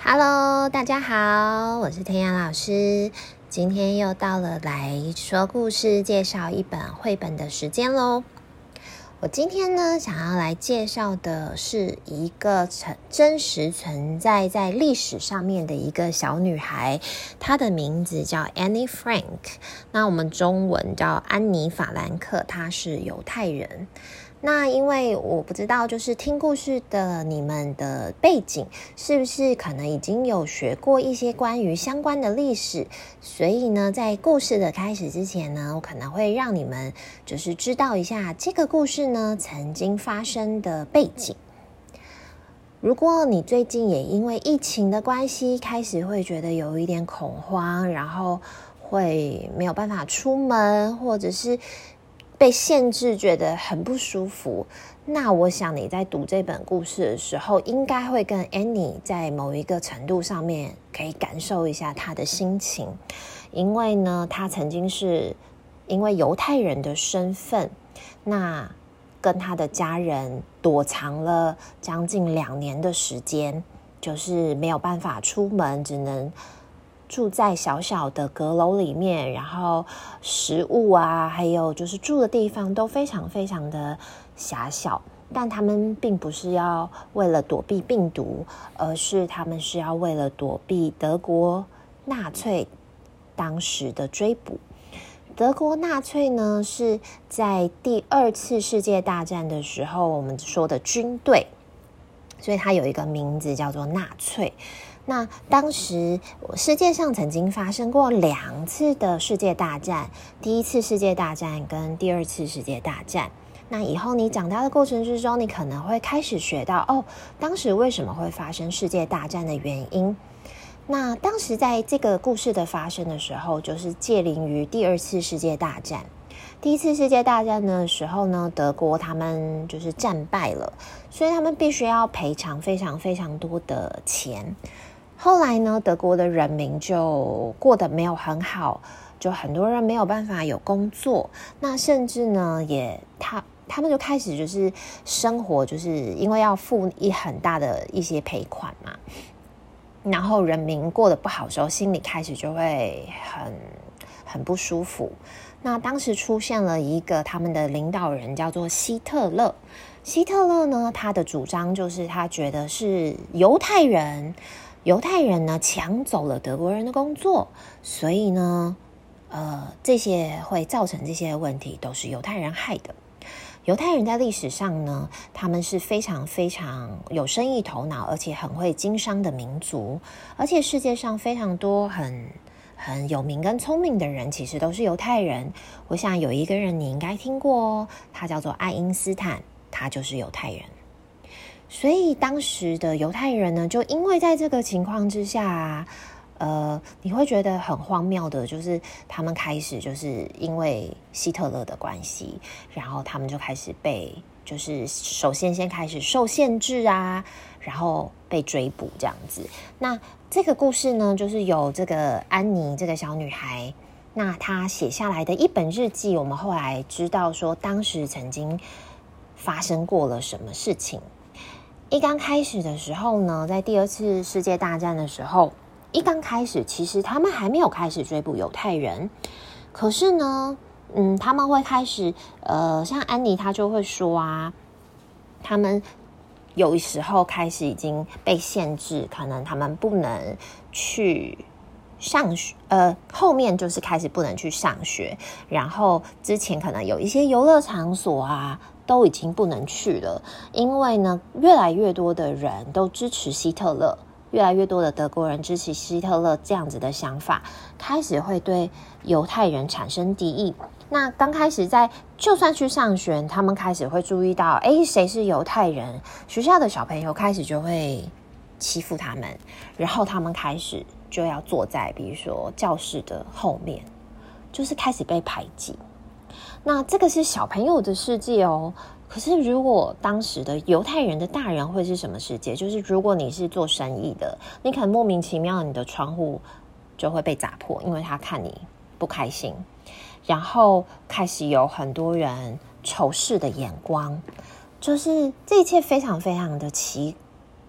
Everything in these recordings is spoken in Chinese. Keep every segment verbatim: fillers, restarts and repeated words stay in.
Hello， 大家好，我是天阳老师。今天又到了来说故事、介绍一本绘本的时间咯。我今天呢，想要来介绍的是一个真实存在在历史上面的一个小女孩，她的名字叫 Annie Frank， 那我们中文叫安妮·法兰克，她是犹太人。那因为我不知道就是听故事的你们的背景是不是可能已经有学过一些关于相关的历史，所以呢在故事的开始之前呢，我可能会让你们就是知道一下这个故事呢曾经发生的背景。如果你最近也因为疫情的关系开始会觉得有一点恐慌，然后会没有办法出门，或者是被限制觉得很不舒服，那我想你在读这本故事的时候应该会跟 Annie 在某一个程度上面可以感受一下她的心情，因为呢她曾经是因为犹太人的身份，那跟她的家人躲藏了将近两年的时间，就是没有办法出门，只能住在小小的阁楼里面，然后食物啊还有就是住的地方都非常非常的狭小，但他们并不是要为了躲避病毒，而是他们是要为了躲避德国纳粹当时的追捕。德国纳粹呢是在第二次世界大战的时候我们说的军队，所以它有一个名字叫做纳粹。那当时世界上曾经发生过两次的世界大战，第一次世界大战跟第二次世界大战。那以后你长大的过程之中，你可能会开始学到哦，当时为什么会发生世界大战的原因。那当时在这个故事的发生的时候，就是介临于第二次世界大战。第一次世界大战的时候呢，德国他们就是战败了，所以他们必须要赔偿非常非常多的钱。后来呢，德国的人民就过得没有很好，就很多人没有办法有工作，那甚至呢也他他们就开始就是生活就是因为要付一很大的一些赔款嘛，然后人民过得不好的时候，心里开始就会很很不舒服。那当时出现了一个他们的领导人叫做希特勒。希特勒呢，他的主张就是他觉得是犹太人犹太人呢抢走了德国人的工作，所以呢呃，这些会造成这些问题都是犹太人害的。犹太人在历史上呢，他们是非常非常有生意头脑，而且很会经商的民族，而且世界上非常多很很有名跟聪明的人其实都是犹太人。我想有一个人你应该听过哦，他叫做爱因斯坦，他就是犹太人。所以当时的犹太人呢，就因为在这个情况之下啊，呃，你会觉得很荒谬的，就是他们开始就是因为希特勒的关系，然后他们就开始被就是首先先开始受限制啊，然后被追捕这样子。那这个故事呢，就是有这个安妮这个小女孩，那她写下来的一本日记，我们后来知道说当时曾经发生过了什么事情。一刚开始的时候呢，在第二次世界大战的时候，一刚开始其实他们还没有开始追捕犹太人，可是呢嗯，他们会开始呃，像安妮她就会说啊，他们有时候开始已经被限制，可能他们不能去上学，呃，后面就是开始不能去上学，然后之前可能有一些游乐场所啊都已经不能去了，因为呢越来越多的人都支持希特勒，越来越多的德国人支持希特勒这样子的想法，开始会对犹太人产生敌意。那刚开始在就算去上学，他们开始会注意到诶谁是犹太人，学校的小朋友开始就会欺负他们，然后他们开始就要坐在比如说教室的后面，就是开始被排挤。那这个是小朋友的世界哦，可是如果当时的犹太人的大人会是什么世界？就是如果你是做生意的，你可能莫名其妙你的窗户就会被砸破，因为他看你不开心，然后开始有很多人仇视的眼光，就是这一切非常非常的奇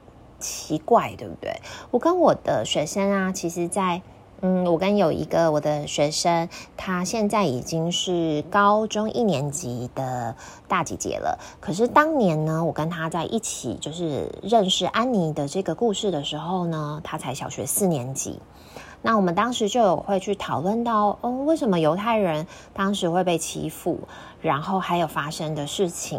奇怪，对不对？我跟我的学生啊，其实在嗯，我跟有一个我的学生，他现在已经是高中一年级的大姐姐了。可是当年呢，我跟他在一起就是认识安妮的这个故事的时候呢，他才小学四年级。那我们当时就有会去讨论到，哦，为什么犹太人当时会被欺负，然后还有发生的事情。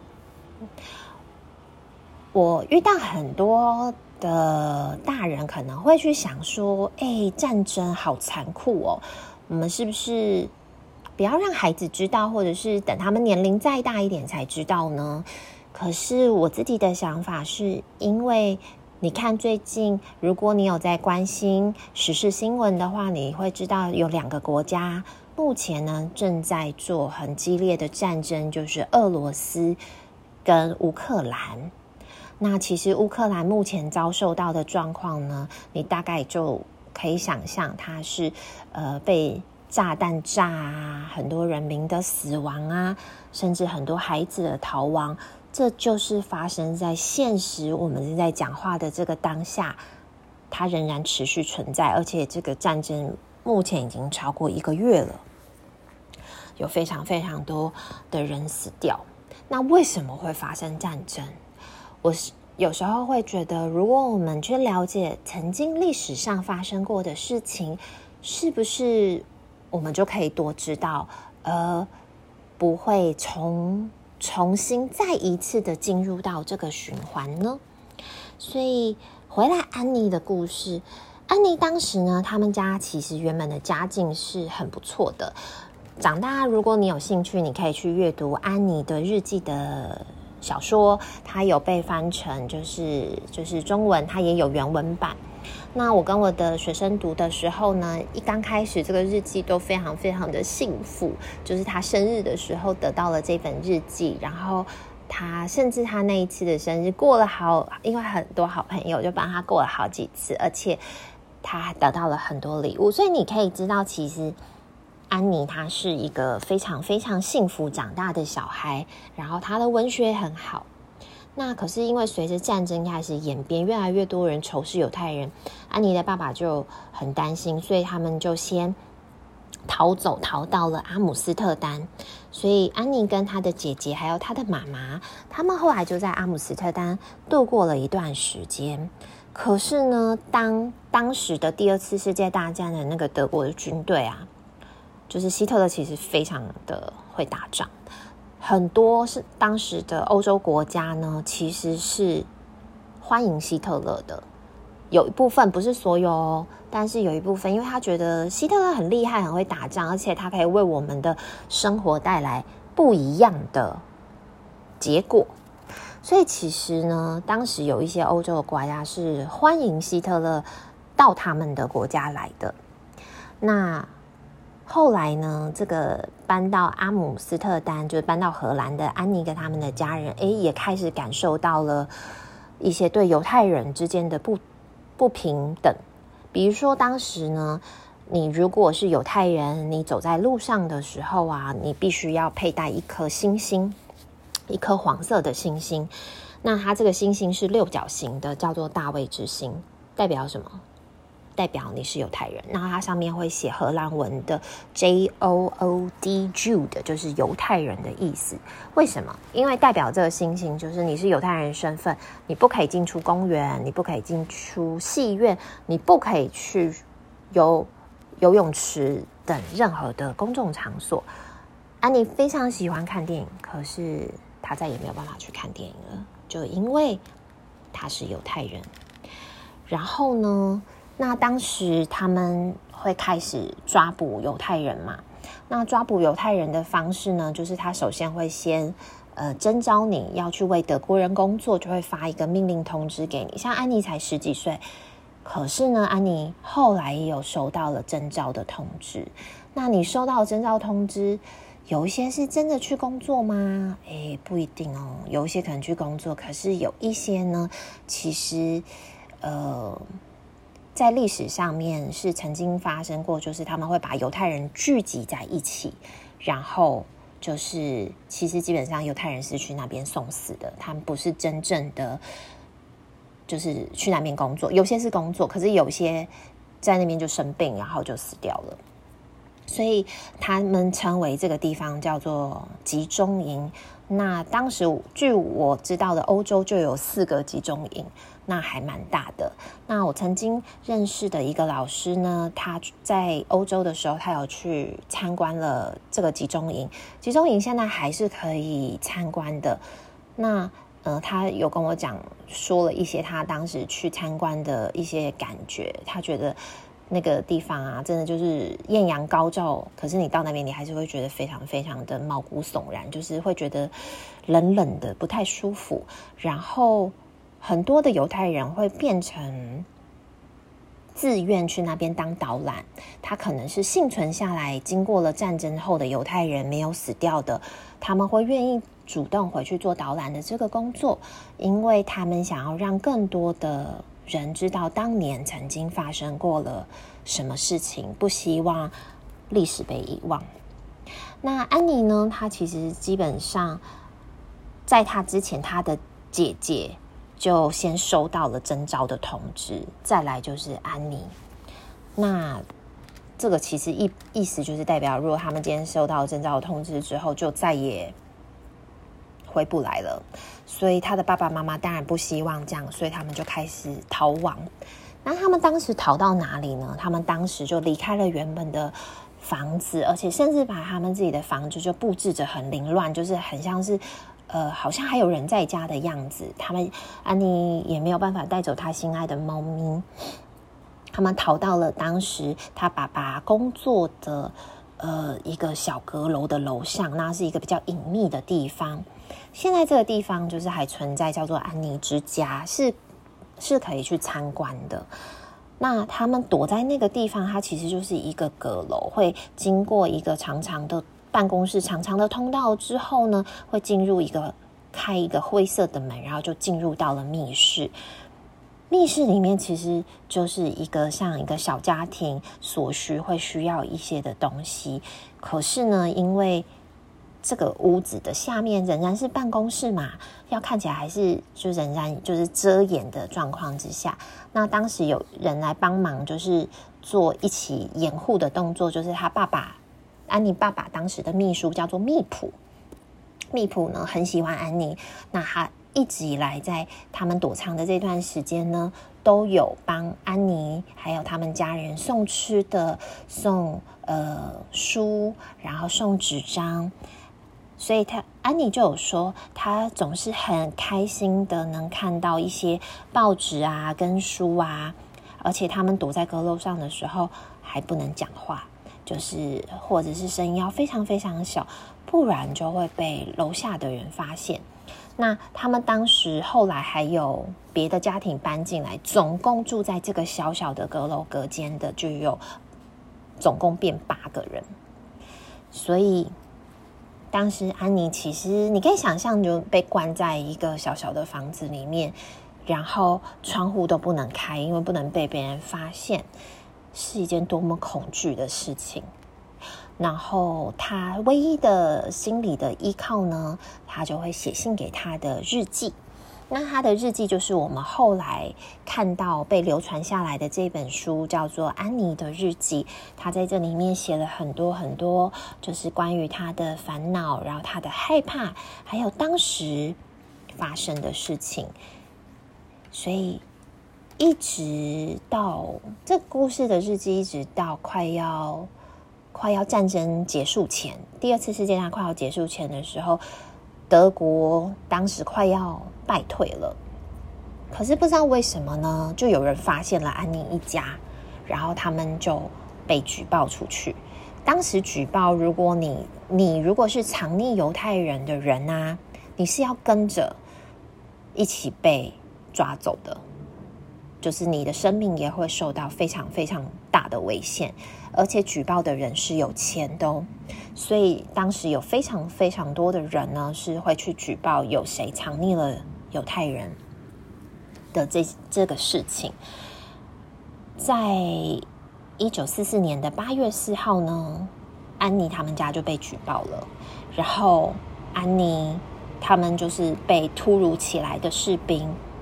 我遇到很多的大人可能会去想说，哎，战争好残酷哦，我们是不是不要让孩子知道，或者是等他们年龄再大一点才知道呢？可是我自己的想法是，因为你看最近如果你有在关心时事新闻的话，你会知道有两个国家目前呢正在做很激烈的战争，就是俄罗斯跟乌克兰。那其实乌克兰目前遭受到的状况呢，你大概就可以想象，它是呃被炸弹炸啊，很多人民的死亡啊，甚至很多孩子的逃亡，这就是发生在现实我们正在讲话的这个当下，它仍然持续存在，而且这个战争目前已经超过一个月了，有非常非常多的人死掉。那为什么会发生战争？我有时候会觉得，如果我们去了解曾经历史上发生过的事情，是不是我们就可以多知道，而不会重重新再一次的进入到这个循环呢？所以回来安妮的故事，安妮当时呢，他们家其实原本的家境是很不错的。长大，如果你有兴趣，你可以去阅读安妮的日记的小说，它有被翻成就是就是中文，它也有原文版。那我跟我的学生读的时候呢，一刚开始这个日记都非常非常的幸福，就是他生日的时候得到了这本日记，然后他甚至他那一次的生日过了好，因为很多好朋友就帮他过了好几次，而且他得到了很多礼物，所以你可以知道其实安妮她是一个非常非常幸福长大的小孩，然后她的文学很好。那可是因为随着战争开始演变，越来越多人仇视犹太人，安妮的爸爸就很担心，所以他们就先逃走，逃到了阿姆斯特丹。所以安妮跟她的姐姐还有她的妈妈，他们后来就在阿姆斯特丹度过了一段时间。可是呢，当当时的第二次世界大战的那个德国的军队啊，就是希特勒其实非常的会打仗，很多是当时的欧洲国家呢，其实是欢迎希特勒的，有一部分不是所有哦，但是有一部分，因为他觉得希特勒很厉害，很会打仗，而且他可以为我们的生活带来不一样的结果。所以其实呢，当时有一些欧洲的国家是欢迎希特勒到他们的国家来的。那后来呢，这个搬到阿姆斯特丹，就是搬到荷兰的安妮跟他们的家人，诶，也开始感受到了一些对犹太人之间的不不平等。比如说当时呢，你如果是犹太人，你走在路上的时候啊，你必须要佩戴一颗星星，一颗黄色的星星。那它这个星星是六角形的，叫做大卫之星，代表什么？代表你是犹太人。然后它上面会写荷兰文的 J O O D Jude， 就是犹太人的意思。为什么？因为代表这个星星就是你是犹太人身份，你不可以进出公园，你不可以进出戏院，你不可以去游游泳池等任何的公众场所。安妮非常喜欢看电影，可是她再也没有办法去看电影了，就因为她是犹太人。然后呢，那当时他们会开始抓捕犹太人嘛？那抓捕犹太人的方式呢，就是他首先会先呃征召你要去为德国人工作，就会发一个命令通知给你。像安妮才十几岁，可是呢，安妮后来也有收到了征召的通知。那你收到征召通知，有一些是真的去工作吗？诶，不一定哦，有一些可能去工作，可是有一些呢，其实呃。在历史上面是曾经发生过，就是他们会把犹太人聚集在一起，然后就是其实基本上犹太人是去那边送死的，他们不是真正的就是去那边工作，有些是工作，可是有些在那边就生病，然后就死掉了。所以他们称为这个地方叫做集中营。那当时据我知道的，欧洲就有四个集中营，那还蛮大的。那我曾经认识的一个老师呢，他在欧洲的时候，他有去参观了这个集中营。集中营现在还是可以参观的。那呃，他有跟我讲，说了一些他当时去参观的一些感觉。他觉得那个地方啊，真的就是艳阳高照，可是你到那边，你还是会觉得非常非常的毛骨悚然，就是会觉得冷冷的，不太舒服。然后很多的犹太人会变成自愿去那边当导览，他可能是幸存下来，经过了战争后的犹太人没有死掉的，他们会愿意主动回去做导览的这个工作，因为他们想要让更多的人知道当年曾经发生过了什么事情，不希望历史被遗忘。那安妮呢，她其实基本上在她之前，她的姐姐就先收到了征召的通知，再来就是安妮。那这个其实意意思就是代表，如果他们今天收到征召的通知之后，就再也回不来了。所以他的爸爸妈妈当然不希望这样，所以他们就开始逃亡。那他们当时逃到哪里呢？他们当时就离开了原本的房子，而且甚至把他们自己的房子就布置着很凌乱，就是很像是呃，好像还有人在家的样子。他们安妮也没有办法带走他心爱的猫咪，他们逃到了当时他爸爸工作的呃一个小阁楼的楼上，那是一个比较隐秘的地方。现在这个地方就是还存在，叫做安妮之家，是是可以去参观的。那他们躲在那个地方，它其实就是一个阁楼，会经过一个长长的办公室、长长的通道之后呢，会进入一个开一个灰色的门，然后就进入到了密室。密室里面其实就是一个像一个小家庭所需会需要一些的东西，可是呢，因为这个屋子的下面仍然是办公室嘛，要看起来还是就仍然就是遮掩的状况之下。那当时有人来帮忙，就是做一起掩护的动作，就是他爸爸安妮爸爸当时的秘书叫做密普。密普呢很喜欢安妮，那他一直以来在他们躲藏的这段时间呢，都有帮安妮还有他们家人送吃的、送呃书，然后送纸张。所以他安妮就有说，她总是很开心的能看到一些报纸啊跟书啊，而且他们躲在阁楼上的时候还不能讲话，就是或者是声音要非常非常小，不然就会被楼下的人发现。那他们当时后来还有别的家庭搬进来，总共住在这个小小的阁楼隔间的就有总共变八个人。所以当时安妮其实你可以想象，就被关在一个小小的房子里面，然后窗户都不能开，因为不能被别人发现，是一件多么恐惧的事情。然后他唯一的心理的依靠呢，他就会写信给他的日记。那他的日记就是我们后来看到被流传下来的这本书，叫做《安妮的日记》。他在这里面写了很多很多，就是关于他的烦恼，然后他的害怕，还有当时发生的事情。所以一直到这个故事的日记，一直到快要快要战争结束前，第二次世界大战快要结束前的时候，德国当时快要败退了，可是不知道为什么呢，就有人发现了安妮一家，然后他们就被举报出去。当时举报，如果你你如果是藏匿犹太人的人啊，你是要跟着一起被抓走的，就是你的生命也会受到非常非常大的危险，而且举报的人是有钱的哦。所以当时有非常非常多的人呢，是会去举报有谁藏匿了犹太人的这这个事情。在一九四四年的八月四号呢，安妮他们家就被举报了，然后安妮他们就是被突如其来的士兵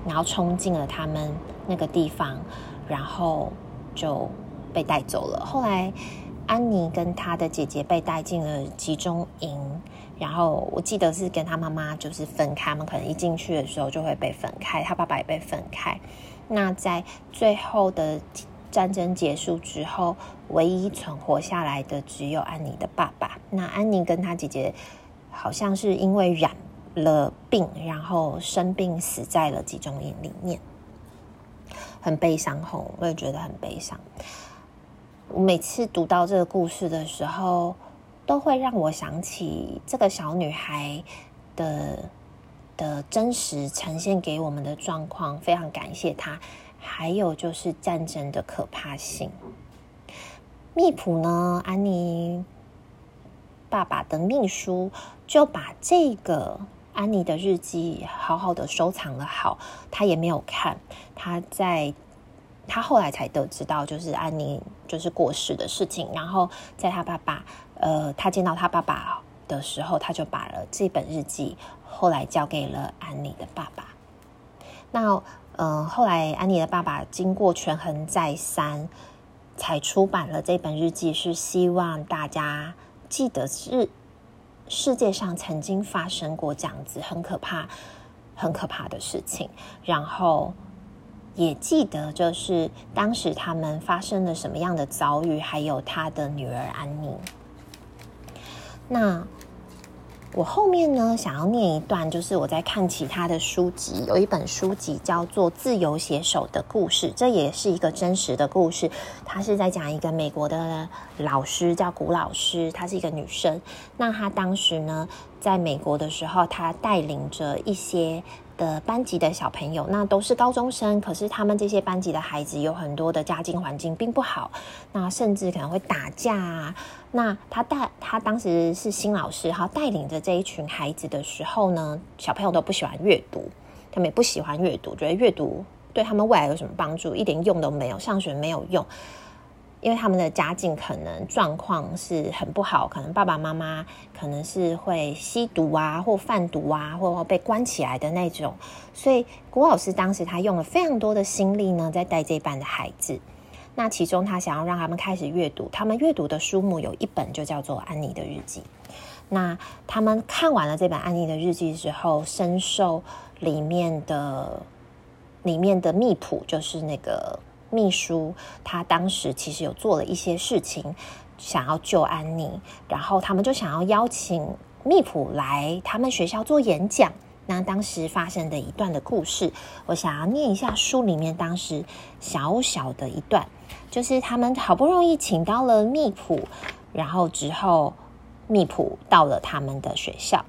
然后冲进了他们那个地方，然后就被带走了。后来安妮跟她的姐姐被带进了集中营，然后我记得是跟她妈妈就是分开，他们可能一进去的时候就会被分开，她爸爸也被分开。那在最后的战争结束之后，唯一存活下来的只有安妮的爸爸。那安妮跟她姐姐好像是因为染了病，然后生病死在了集中营里面，很悲伤吼，我也觉得很悲伤。我每次读到这个故事的时候，都会让我想起这个小女孩的的真实呈现给我们的状况，非常感谢她。还有就是战争的可怕性。密普呢，安妮爸爸的秘书就把这个安妮的日记好好的收藏了好，他也没有看。他在他后来才得知到就是安妮就是过世的事情，然后在他爸爸呃，他见到他爸爸的时候，他就把了这本日记后来交给了安妮的爸爸。那呃，后来安妮的爸爸经过权衡再三，才出版了这本日记，是希望大家记得是世界上曾经发生过这样子很可怕、很可怕的事情，然后也记得就是当时他们发生了什么样的遭遇，还有他的女儿安妮。那我后面呢，想要念一段，就是我在看其他的书籍，有一本书籍叫做《自由写手的故事》，这也是一个真实的故事。她是在讲一个美国的老师，叫古老师，她是一个女生。那她当时呢，在美国的时候，她带领着一些的班级的小朋友，那都是高中生，可是他们这些班级的孩子有很多的家境环境并不好，那甚至可能会打架啊。那他带他当时是新老师，他带领着这一群孩子的时候呢，小朋友都不喜欢阅读，他们也不喜欢阅读，觉得阅读对他们未来有什么帮助？一点用都没有，上学没有用。因为他们的家境可能状况是很不好，可能爸爸妈妈可能是会吸毒啊，或贩毒啊，或被关起来的那种，所以古老师当时他用了非常多的心力呢，在带这一班的孩子。那其中他想要让他们开始阅读，他们阅读的书目有一本就叫做《安妮的日记》。那他们看完了这本《安妮的日记》之后，深受里面的里面的密普，就是那个秘书，他当时其实有做了一些事情，想要救安妮，然后他们就想要邀请密普来他们学校做演讲。那当时发生的一段的故事，我想要念一下书里面当时小小的一段，就是他们好不容易请到了密普，然后之后密普到了他们的学校。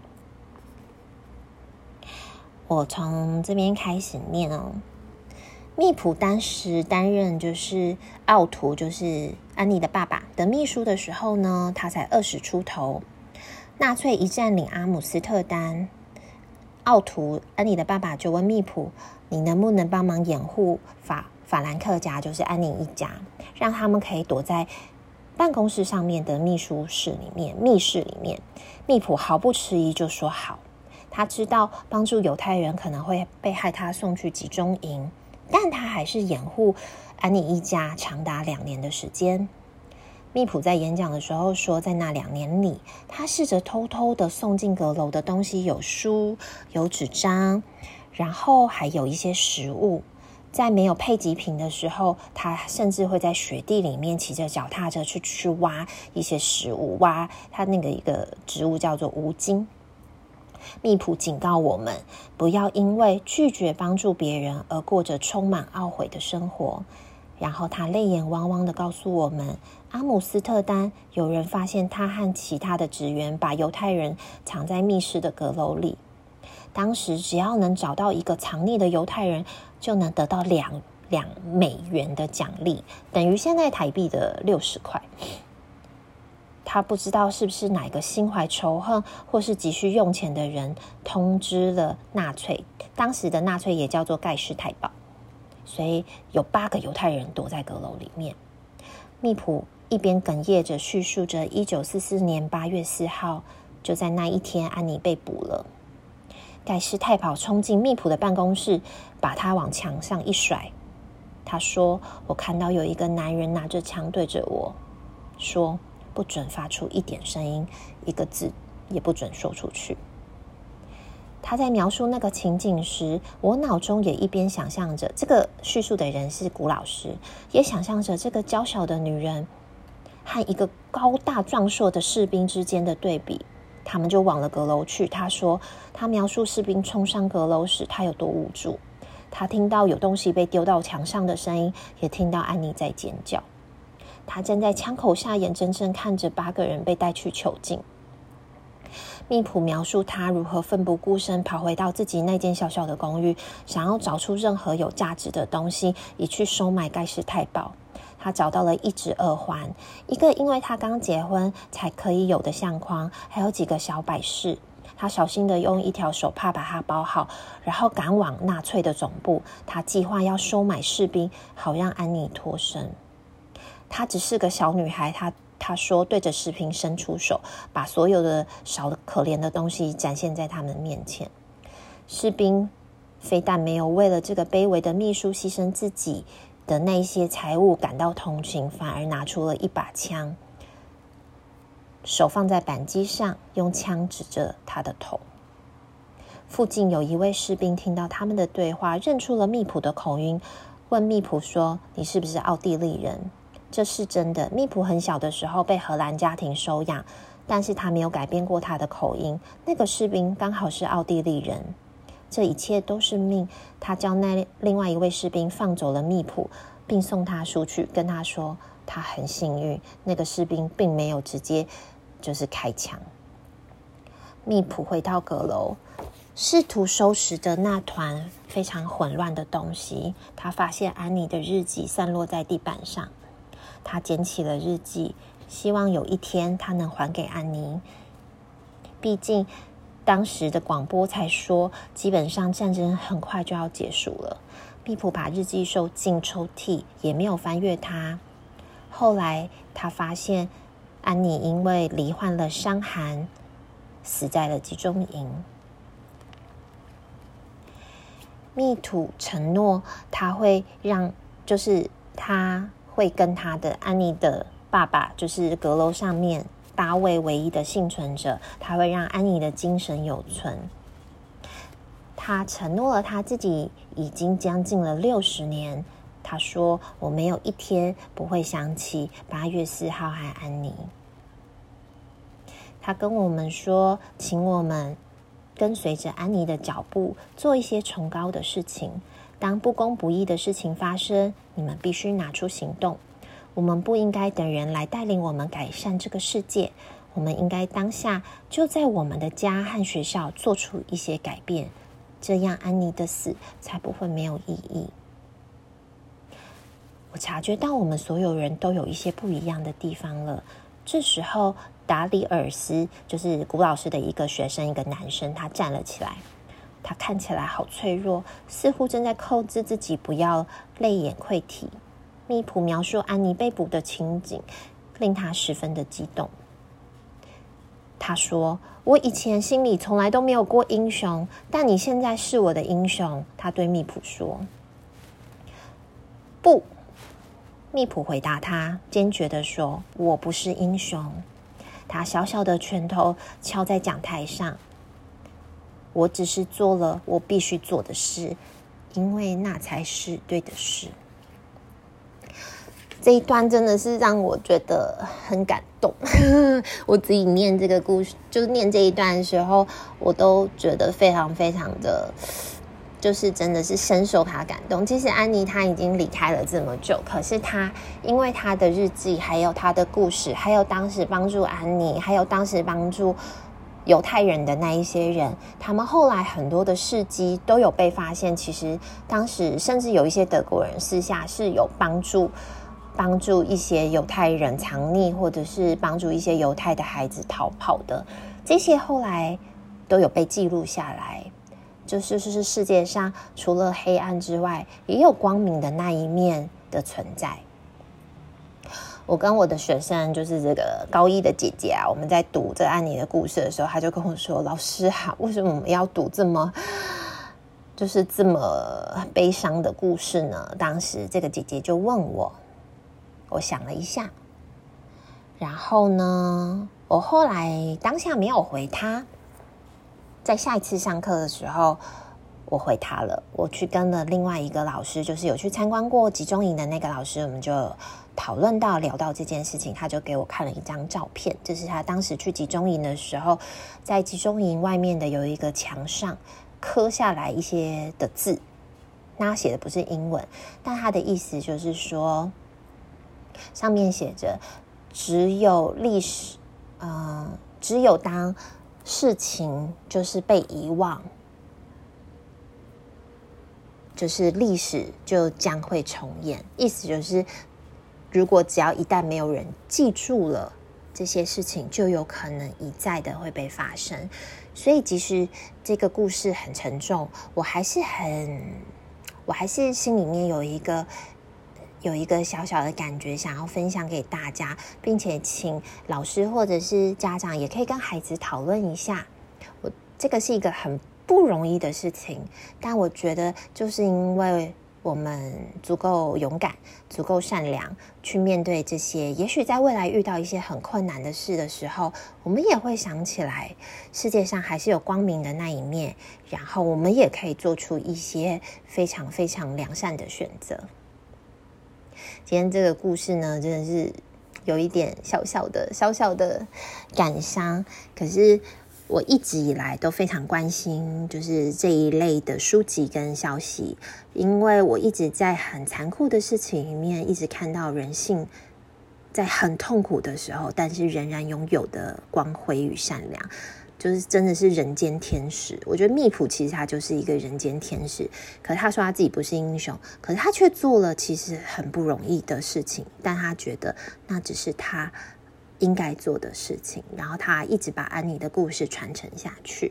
我从这边开始念哦。密普当时担任就是奥图，就是安妮的爸爸的秘书的时候呢，他才二十出头。纳粹一占领阿姆斯特丹，奥图安妮的爸爸就问密普，你能不能帮忙掩护法法兰克家，就是安妮一家，让他们可以躲在办公室上面的秘书室里面密室里面。密普毫不迟疑就说好。他知道帮助犹太人可能会被害他送去集中营，但他还是掩护安妮一家长达两年的时间。密普在演讲的时候说，在那两年里，他试着偷偷的送进阁楼的东西有书、有纸张，然后还有一些食物。在没有配给品的时候，他甚至会在雪地里面骑着脚踏车去去挖一些食物，挖他那个一个植物叫做无精。密普警告我们，不要因为拒绝帮助别人而过着充满懊悔的生活。然后他泪眼汪汪地告诉我们，阿姆斯特丹有人发现他和其他的职员把犹太人藏在密室的阁楼里。当时只要能找到一个藏匿的犹太人，就能得到两两美元的奖励，等于现在台币的六十块。他不知道是不是哪个心怀仇恨或是急需用钱的人通知了纳粹，当时的纳粹也叫做盖世太保，所以有八个犹太人躲在阁楼里面。密普一边哽咽着叙述着一九四四年八月四号，就在那一天安妮被捕了。 盖世太保冲进密普的办公室，把他往墙上一甩。他说：我看到有一个男人拿着枪对着我说，不准发出一点声音，一个字也不准说出去。他在描述那个情景时，我脑中也一边想象着，这个叙述的人是古老师，也想象着这个娇小的女人和一个高大壮硕的士兵之间的对比。他们就往了阁楼去。他说，他描述士兵冲上阁楼时，他有多无助。他听到有东西被丢到墙上的声音，也听到安妮在尖叫。他站在枪口下，眼睁睁看着八个人被带去囚禁。密普描述他如何奋不顾身跑回到自己那间小小的公寓，想要找出任何有价值的东西，以去收买盖世太保。他找到了一只耳环，一个因为他刚结婚才可以有的相框，还有几个小摆饰。他小心地用一条手帕把它包好，然后赶往纳粹的总部。他计划要收买士兵，好让安妮脱身。她只是个小女孩，她他说对着士兵伸出手，把所有的少的可怜的东西展现在他们面前。士兵非但没有为了这个卑微的秘书牺牲自己的那些财物感到同情，反而拿出了一把枪，手放在扳机上，用枪指着他的头。附近有一位士兵听到他们的对话，认出了密普的口音，问密普说，你是不是奥地利人？这是真的。密普很小的时候被荷兰家庭收养，但是他没有改变过他的口音。那个士兵刚好是奥地利人。这一切都是命。他叫那另外一位士兵放走了密普，并送他出去，跟他说他很幸运，那个士兵并没有直接就是开枪。密普回到阁楼，试图收拾着那团非常混乱的东西。他发现安妮的日记散落在地板上，他捡起了日记，希望有一天他能还给安妮。毕竟当时的广播才说，基本上战争很快就要结束了。密普把日记收进抽屉，也没有翻阅它。后来他发现安妮因为罹患了伤寒，死在了集中营。密普承诺他会让，就是他会跟他的安妮的爸爸，就是阁楼上面八位唯一的幸存者，他会让安妮的精神有存。他承诺了他自己已经将近了六十年。他说，我没有一天不会想起八月四号和安妮。他跟我们说，请我们跟随着安妮的脚步，做一些崇高的事情。当不公不义的事情发生，你们必须拿出行动。我们不应该等人来带领我们改善这个世界，我们应该当下就在我们的家和学校做出一些改变，这样安妮的死才不会没有意义。我察觉到我们所有人都有一些不一样的地方了。这时候达里尔斯，就是古老师的一个学生，一个男生，他站了起来。他看起来好脆弱，似乎正在控制自己不要泪眼溃体。密普描述安妮被捕的情景，令他十分的激动。他说，我以前心里从来都没有过英雄，但你现在是我的英雄。他对密普说。不，密普回答他，坚决地说，我不是英雄。他小小的拳头敲在讲台上。我只是做了我必须做的事，因为那才是对的事。这一段真的是让我觉得很感动。我自己念这个故事，就是念这一段的时候，我都觉得非常非常的，就是真的是深受他感动。其实安妮她已经离开了这么久，可是她因为她的日记，还有她的故事，还有当时帮助安妮，还有当时帮助犹太人的那一些人，他们后来很多的事迹都有被发现。其实当时甚至有一些德国人私下是有帮助帮助一些犹太人藏匿，或者是帮助一些犹太的孩子逃跑的，这些后来都有被记录下来。就是就是世界上除了黑暗之外，也有光明的那一面的存在。 我跟我的学生，就是这个高一的姐姐啊，我们在读这安妮的故事的时候，她就跟我说：“老师啊，为什么我们要读这么就是这么悲伤的故事呢？”当时这个姐姐就问我，我想了一下，然后呢，我后来当下没有回她，在下一次上课的时候，我回她了。我去跟了另外一个老师，就是有去参观过集中营的那个老师，我们就讨论到聊到这件事情，他就给我看了一张照片，这是他当时去集中营的时候，在集中营外面的有一个墙上刻下来一些的字，那他写的不是英文，但他的意思就是说，上面写着只有历史，呃，只有当事情就是被遗忘，就是历史就将会重演。意思就是，如果只要一旦没有人记住了这些事情，就有可能一再的会被发生。所以即使这个故事很沉重，我还是很我还是心里面有一个有一个小小的感觉想要分享给大家，并且请老师或者是家长也可以跟孩子讨论一下。我这个是一个很不容易的事情，但我觉得就是因为我们足够勇敢，足够善良，去面对这些也许在未来遇到一些很困难的事的时候，我们也会想起来世界上还是有光明的那一面，然后我们也可以做出一些非常非常良善的选择。今天这个故事呢，真的是有一点小小的小小的感伤，可是我一直以来都非常关心就是这一类的书籍跟消息，因为我一直在很残酷的事情里面一直看到人性在很痛苦的时候，但是仍然拥有的光辉与善良，就是真的是人间天使。我觉得密普其实他就是一个人间天使，可是他说他自己不是英雄，可是他却做了其实很不容易的事情，但他觉得那只是他应该做的事情，然后他一直把安妮的故事传承下去。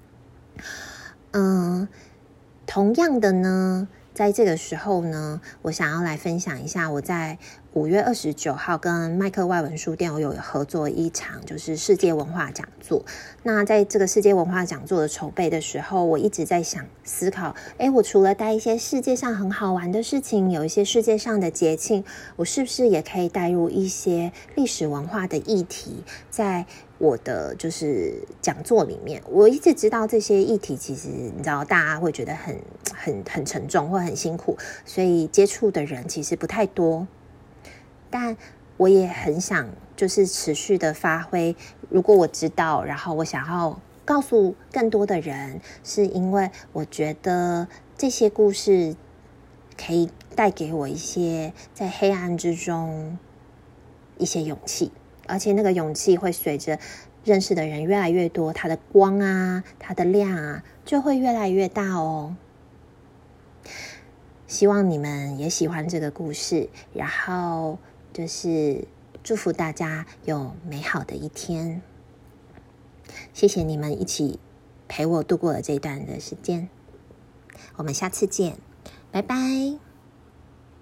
嗯，同样的呢，在这个时候呢，我想要来分享一下我在五月二十九号跟麦克外文书店我有合作一场就是世界文化讲座。那在这个世界文化讲座的筹备的时候，我一直在想思考，诶，我除了带一些世界上很好玩的事情，有一些世界上的节庆，我是不是也可以带入一些历史文化的议题在我的就是讲座里面？我一直知道这些议题其实你知道大家会觉得很很很沉重或很辛苦，所以接触的人其实不太多，但我也很想就是持续的发挥，如果我知道，然后我想要告诉更多的人，是因为我觉得这些故事可以带给我一些在黑暗之中一些勇气，而且那个勇气会随着认识的人越来越多，它的光啊，它的亮啊，就会越来越大哦。希望你们也喜欢这个故事，然后就是祝福大家有美好的一天。谢谢你们一起陪我度过了这一段的时间，我们下次见，拜拜。